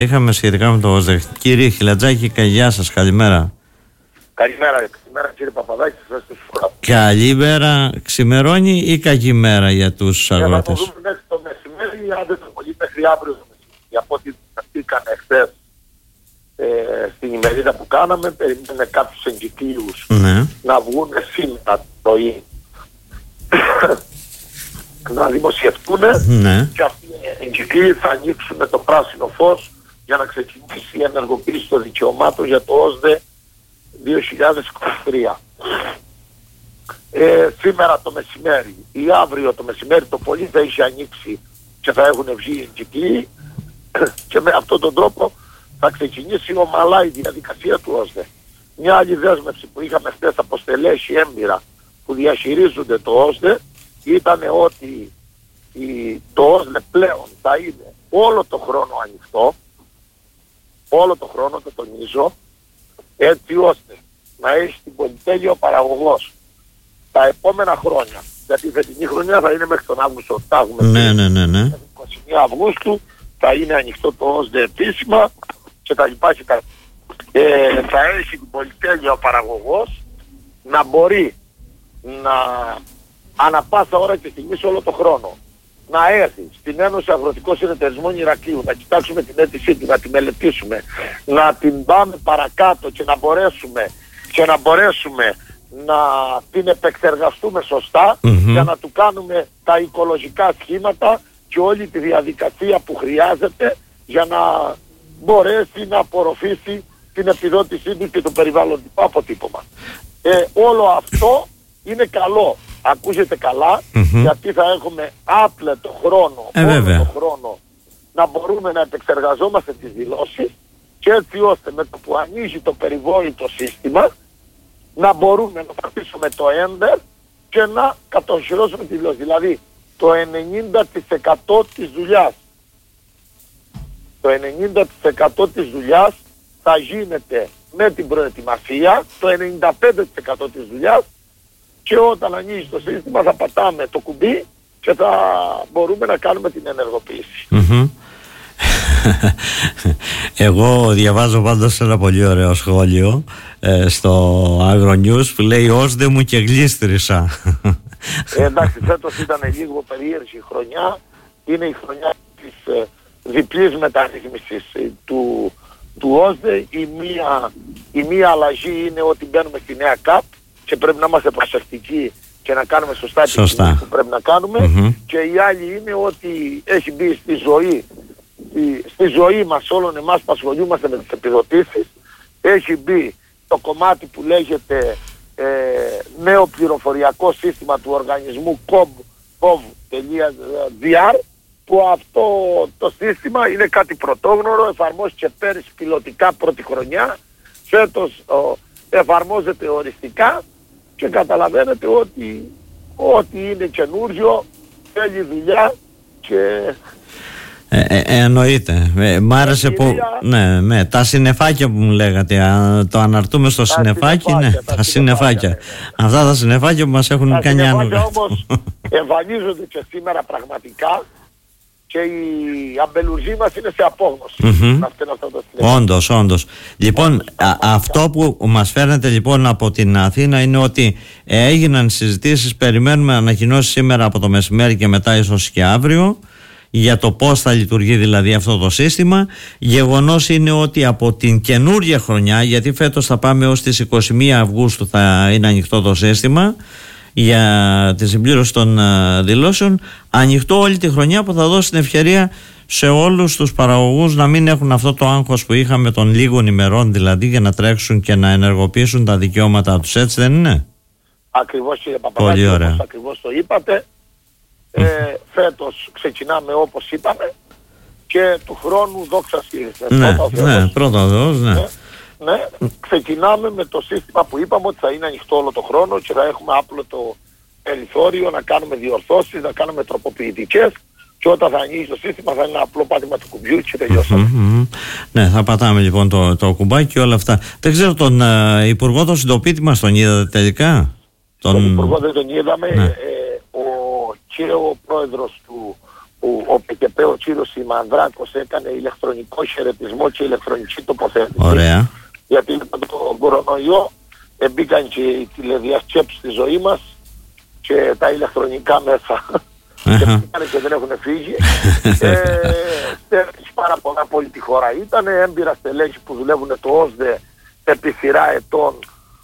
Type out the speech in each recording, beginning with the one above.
Είχαμε σχετικά με το ΟΣΔΕ. Κύριε Χιλατζάκη, γεια σας, καλημέρα. Καλημέρα κύριε Παπαδάκη, σας ευχαριστώ. Καλημέρα, ξημερώνει ή κακή μέρα για τους αγρότες? Θα το δούμε μέχρι το μεσημέρι, αν δεν το πολύ μέχρι αύριο το μεσημέρι. Από ό,τι είχαμε χθες στην ημερίδα που κάναμε, περιμένουμε κάποιους εγκυκλίους να βγουν σήμερα το πρωί να δημοσιευτούν και αυτοί οι εγκυκλίοι θα ανοίξουν το πράσινο φως για να ξεκινήσει η ενεργοποίηση των δικαιωμάτων για το ΟΣΔΕ 2023. Σήμερα το μεσημέρι ή αύριο το μεσημέρι το πολύ θα έχει ανοίξει και θα έχουν βγει οι εγκυκλίοι και με αυτόν τον τρόπο θα ξεκινήσει ομαλά η διαδικασία του ΟΣΔΕ. Μια άλλη δέσμευση που είχαμε χθες από στελέχη έμπειρα που διαχειρίζονται το ΟΣΔΕ ήταν ότι το ΟΣΔΕ πλέον θα είναι όλο το χρόνο ανοιχτό, όλο το χρόνο, το τονίζω, έτσι ώστε να έχει την πολυτέλεια ο παραγωγός τα επόμενα χρόνια. Γιατί η φετινή χρονιά θα είναι μέχρι τον Αύγουστο. Θα έχουμε 21 Αυγούστου, θα είναι ανοιχτό το ΟΣΔΕ επίσημα και τα λοιπά και τα θα έχει την πολυτέλεια ο παραγωγός να μπορεί να ανά πάσα ώρα και στιγμή σε όλο το χρόνο να έρθει στην Ένωση Αγροτικών Συνεταιρισμών Ηρακλείου, να κοιτάξουμε την αίτησή του, να τη μελετήσουμε, να την πάμε παρακάτω και να μπορέσουμε να την επεξεργαστούμε σωστά για να του κάνουμε τα οικολογικά σχήματα και όλη τη διαδικασία που χρειάζεται για να μπορέσει να απορροφήσει την επιδότησή του και το περιβαλλοντικό αποτύπωμα. Όλο αυτό είναι καλό. Ακούγεται καλά, γιατί θα έχουμε άπλετο χρόνο, όλο το χρόνο να μπορούμε να επεξεργαζόμαστε τις δηλώσεις και έτσι ώστε με το που ανοίγει το περιβόητο σύστημα να μπορούμε να πατήσουμε το Enter και να κατοχυρώσουμε τη δηλώση. Δηλαδή το 90% της δουλειάς. Το 90% της δουλειάς θα γίνεται με την προετοιμασία, το 95% της δουλειάς και όταν ανοίγει το σύστημα θα πατάμε το κουμπί και θα μπορούμε να κάνουμε την ενεργοποίηση. Εγώ διαβάζω πάντως ένα πολύ ωραίο σχόλιο στο AgroNews που λέει «ΟΣΔΕ μου και γλίστρισα». Εντάξει, φέτος ήταν λίγο περίεργη η χρονιά. Είναι η χρονιά της διπλής μεταρρύθμισης του ΟΣΔΕ. Η μία αλλαγή είναι ότι μπαίνουμε στη νέα ΚΑΠ και πρέπει να είμαστε προσεκτικοί και να κάνουμε σωστά τις κινήσεις που πρέπει να κάνουμε. Και η άλλη είναι ότι έχει μπει στη ζωή μας όλων εμάς που ασχολούμαστε με τις επιδοτήσεις, έχει μπει το κομμάτι που λέγεται νέο πληροφοριακό σύστημα του οργανισμού gov.gr, που αυτό το σύστημα είναι κάτι πρωτόγνωρο, εφαρμόστηκε πέρυσι πιλωτικά πρώτη χρονιά, φέτος εφαρμόζεται οριστικά και καταλαβαίνετε ότι ό,τι είναι καινούριο θέλει δουλειά και... εννοείται. Μ' άρεσε που... Ναι, τα συννεφάκια που μου λέγατε. Το αναρτούμε στο συννεφάκι. Τα συννεφάκια. Αυτά τα συννεφάκια που μας έχουν κάνει άνω. Τα όμως εμφανίζονται και σήμερα πραγματικά και η αμπελουζή μας είναι σε απόγνωση. Όντως. Λοιπόν, αυτό που μας φέρνετε λοιπόν από την Αθήνα είναι ότι έγιναν συζητήσεις, περιμένουμε ανακοινώσεις σήμερα από το μεσημέρι και μετά ίσως και αύριο για το πώς θα λειτουργεί δηλαδή αυτό το σύστημα. Γεγονός είναι ότι από την καινούργια χρονιά, γιατί φέτος θα πάμε ως τις 21 Αυγούστου θα είναι ανοιχτό το σύστημα για τη συμπλήρωση των δηλώσεων, ανοιχτό όλη τη χρονιά, που θα δώσει την ευκαιρία σε όλους τους παραγωγούς να μην έχουν αυτό το άγχος που είχαμε των λίγων ημερών δηλαδή για να τρέξουν και να ενεργοποιήσουν τα δικαιώματά τους. Έτσι δεν είναι? Ακριβώς, κύριε Παπαδάκη, όπως ακριβώς το είπατε. Φέτος ξεκινάμε όπως είπαμε και του χρόνου δόξα Κύριε. Πρώτα Θεός, ξεκινάμε με το σύστημα που είπαμε ότι θα είναι ανοιχτό όλο το χρόνο και θα έχουμε άπλωτο περιθώριο να κάνουμε διορθώσεις, να κάνουμε τροποποιητικές και όταν θα ανοίξει το σύστημα θα είναι ένα απλό πάτημα του κουμπιού και τελειώσαμε. Ναι, θα πατάμε λοιπόν το κουμπάκι και όλα αυτά. Δεν ξέρω, τον Υπουργό τον Συντοπίτη μας τον είδατε τελικά? Τον Υπουργό δεν τον είδαμε. Και ο πρόεδρος του που ο ΠΚΠ, ο Τσίρος Σιμανδράκος, έκανε ηλεκτρονικό χαιρετισμό και ηλεκτρονική τοποθέτηση. Ωραία. Γιατί με τον κορονοϊό μπήκαν και οι τηλεδιασκέψεις στη ζωή μας και τα ηλεκτρονικά μέσα και δεν έχουν φύγει. Στέλνεις πάρα πολλά από όλη τη χώρα. Ήταν έμπειρα στελέχη που δουλεύουν το ΩΣΔΕ επί σειρά ετών.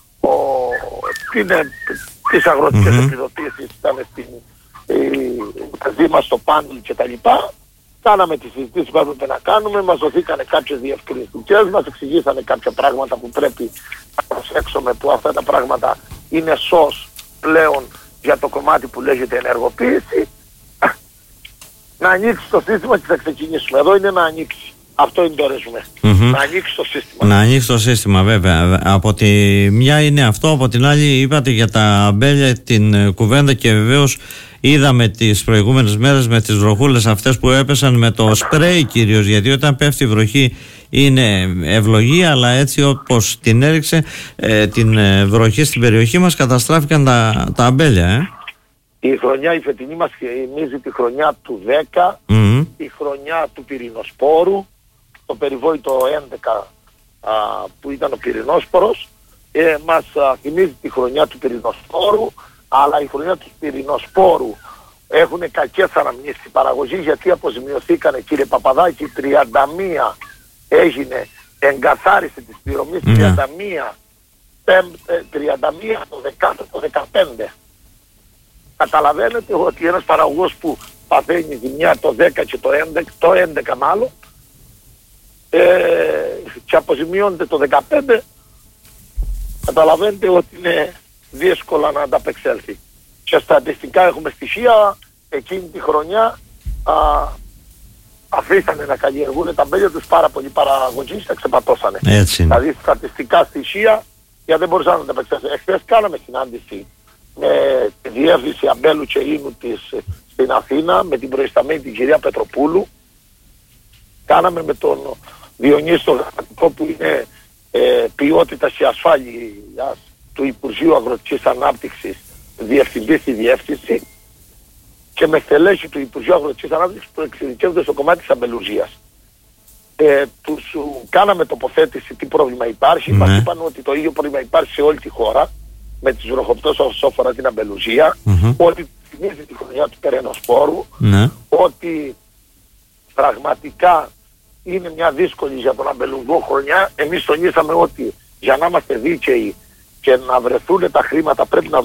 Τις αγροτικές επιδοτήσεις ήταν στην Δήμα στο πάνελ και τα λοιπά. Κάναμε τις συζητήσεις που έπρεπε να κάνουμε, μας δοθήκανε κάποιες διευκρινιστικές, μας εξηγήσανε κάποια πράγματα που πρέπει να προσέξουμε, που αυτά τα πράγματα είναι σως πλέον για το κομμάτι που λέγεται ενεργοποίηση. Να ανοίξει το σύστημα και θα ξεκινήσουμε. Εδώ είναι να ανοίξει. Αυτό είναι το ρεζουμέ. Να ανοίξει το σύστημα. Να ανοίξει το σύστημα, βέβαια. Από τη μια είναι αυτό, από την άλλη είπατε για τα αμπέλια την κουβέντα και βεβαίως είδαμε τις προηγούμενες μέρες με τις βροχούλες αυτές που έπεσαν με το σπρέι κυρίως, γιατί όταν πέφτει η βροχή είναι ευλογία, αλλά έτσι όπως την έριξε την βροχή στην περιοχή μας καταστράφηκαν τα αμπέλια. Η χρονιά η φετινή μας θυμίζει τη χρονιά του 10, τη χρονιά του πυρηνοσπόρου, το περιβόητο 11 που ήταν ο πυρηνόσπορος, μας θυμίζει τη χρονιά του πυρηνοσπόρου, αλλά η χρονιά του πυρηνοσπόρου έχουν κακές αναμνήσεις στην παραγωγή, γιατί αποζημιωθήκανε, κύριε Παπαδάκη, 31 έγινε εγκαθάριση της πληρωμής, 31 το 15. Καταλαβαίνετε ότι ένας παραγωγός που παθαίνει ζημιά το 10 και το 11 μάλλον, και αποζημιώνεται το 15, καταλαβαίνετε ότι είναι δύσκολα να ανταπεξέλθει. Και στατιστικά έχουμε στοιχεία, εκείνη τη χρονιά αφήσανε να καλλιεργούν τα αμπέλια τους πάρα πολλοί παραγωγοί και εξεπατώσανε. Δηλαδή στατιστικά στοιχεία, γιατί δεν μπορούσαν να ανταπεξέλθουν. Εχθές κάναμε συνάντηση με τη διεύθυνση αμπέλου και ίνου της στην Αθήνα, με την προϊσταμένη την κυρία Πετροπούλου. Κάναμε με τον Διονύση το Γραμματικό, που είναι ποιότητας και ασφάλειας του Υπουργείου Αγροτικής Ανάπτυξης, διευθυντή στη διεύθυνση, και με στελέχη του Υπουργείου Αγροτικής Ανάπτυξης που εξειδικεύονται στο κομμάτι της αμπελουζίας. Τους κάναμε τοποθέτηση τι πρόβλημα υπάρχει. Μας είπαν ότι το ίδιο πρόβλημα υπάρχει σε όλη τη χώρα με τις βροχοπτώσεις όσο αφορά την αμπελουζία, ότι θυμίζει τη χρονιά του περαινοσπόρου, ότι πραγματικά είναι μια δύσκολη για τον αμπελουγό χρονιά. Εμείς τονίσαμε ότι για να είμαστε δίκαιοι και να βρεθούν τα χρήματα πρέπει να